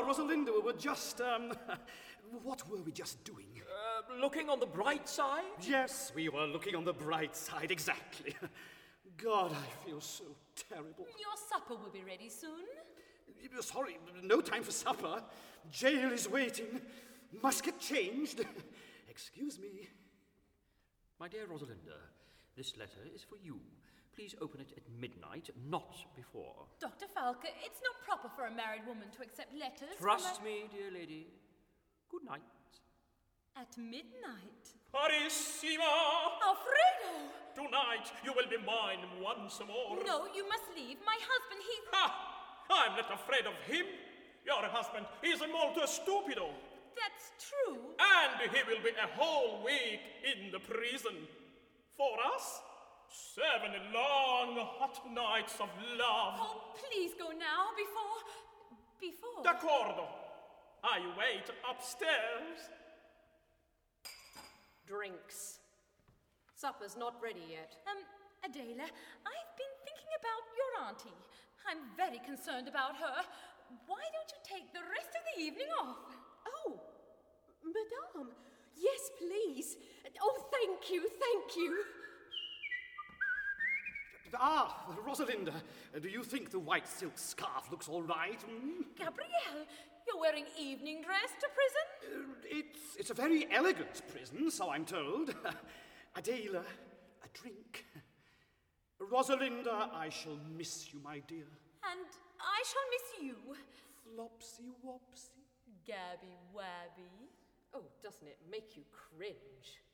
Rosalinda, we were just, what were we just doing? Looking on the bright side? Yes, we were looking on the bright side, exactly. God, I feel so terrible. Your supper will be ready soon. Sorry, no time for supper. Jail is waiting. Must get changed. Excuse me. My dear Rosalinda, this letter is for you. Please open it at midnight, not before. Dr. Falker, it's not proper for a married woman to accept letters Trust me, dear lady. Good night. At midnight? Carissima! Alfredo! Tonight you will be mine once more. No, you must leave. My husband, he... Ha! I'm not afraid of him. Your husband is molto stupido. That's true. And he will be a whole week in the prison. For us, 7 long, hot nights of love. Oh, please go now, before... D'accordo. I wait upstairs. Drinks. Supper's not ready yet. Adela, I've been thinking about your auntie. I'm very concerned about her. Why don't you take the rest of the evening off? Oh, Madame, yes, please. Oh, thank you. Ah, Rosalinda, do you think the white silk scarf looks all right? Gabrielle, you're wearing evening dress to prison? It's a very elegant prison, so I'm told. Adela, a drink. Rosalinda, I shall miss you, my dear. And I shall miss you. Flopsy wopsy. Gabby Wabby. Oh, doesn't it make you cringe?